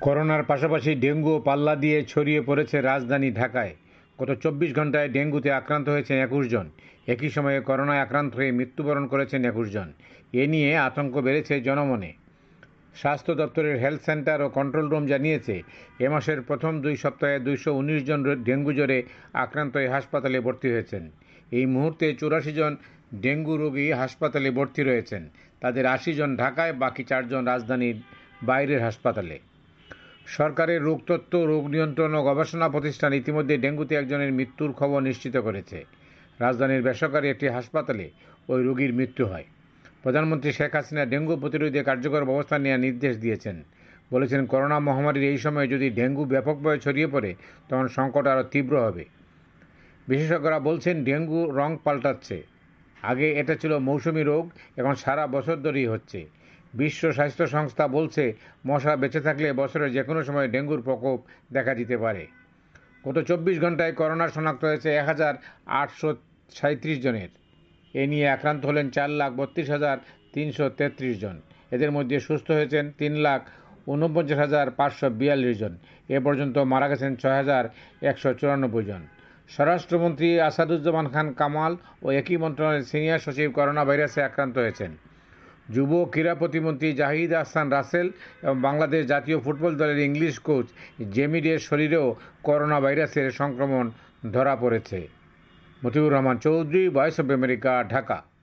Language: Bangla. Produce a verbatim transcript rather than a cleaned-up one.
করোনার পাশাপাশি ডেঙ্গুও পাল্লা দিয়ে ছড়িয়ে পড়েছে রাজধানী ঢাকায়। গত চব্বিশ ঘন্টায় ডেঙ্গুতে আক্রান্ত হয়েছেন একুশ জন। একই সময়ে করোনায় আক্রান্ত হয়ে মৃত্যুবরণ করেছেন একুশ জন। এ নিয়ে আতঙ্ক বেড়েছে জনমনে। স্বাস্থ্য দপ্তরের হেলথ সেন্টার ও কন্ট্রোল রুম জানিয়েছে, এ মাসের প্রথম দুই সপ্তাহে দুইশো উনিশ জন ডেঙ্গু জ্বরে আক্রান্ত হয়ে হাসপাতালে ভর্তি হয়েছেন। এই মুহূর্তে চুরাশি জন ডেঙ্গু রোগী হাসপাতালে ভর্তি রয়েছেন। তাদের আশি জন ঢাকায়, বাকি চারজন রাজধানীর বাইরের হাসপাতালে। সরকারের রোগতত্ত্ব, রোগ নিয়ন্ত্রণ ও গবেষণা প্রতিষ্ঠান ইতিমধ্যে ডেঙ্গুতে একজনের মৃত্যুর খবর নিশ্চিত করেছে। রাজধানীর বেসরকারি একটি হাসপাতালে ওই রোগীর মৃত্যু হয়। প্রধানমন্ত্রী শেখ হাসিনা ডেঙ্গু প্রতিরোধে কার্যকর ব্যবস্থা নেওয়ার নির্দেশ দিয়েছেন। বলেছেন, করোনা মহামারীর এই সময়ে যদি ডেঙ্গু ব্যাপকভাবে ছড়িয়ে পড়ে তখন সংকট আরও তীব্র হবে। বিশেষজ্ঞরা বলছেন, ডেঙ্গু রং পাল্টাচ্ছে। আগে এটা ছিল মৌসুমি রোগ, এখন সারা বছর ধরেই হচ্ছে। বিশ্ব স্বাস্থ্য সংস্থা বলছে, মশা বেঁচে থাকলে বছরের যে কোনো সময় ডেঙ্গুর প্রকোপ দেখা দিতে পারে। গত চব্বিশ ঘন্টায় করোনা শনাক্ত হয়েছে এক হাজার আটশো সাঁত্রিশ জনের। এ নিয়ে আক্রান্ত হলেন চার লাখ বত্রিশ হাজার তিনশো তেত্রিশ জন। এদের মধ্যে সুস্থ হয়েছেন তিন লাখ ঊনপঞ্চাশ হাজার পাঁচশো বিয়াল্লিশ জন। এ পর্যন্ত মারা গেছেন ছয় হাজার একশো চুরানব্বই জন। স্বরাষ্ট্রমন্ত্রী আসাদুজ্জামান খান কামাল ও একই মন্ত্রণালয়ের সিনিয়র সচিব করোনা ভাইরাসে আক্রান্ত হয়েছেন। যুব ক্রীড়া প্রতিমন্ত্রী জাহিদ আহসান রাসেল এবং বাংলাদেশ জাতীয় ফুটবল দলের ইংলিশ কোচ জেমিরের শরীরেও করোনা ভাইরাসের সংক্রমণ ধরা পড়েছে। Motiur Rahman Chowdhury, Voice of America, Dhaka.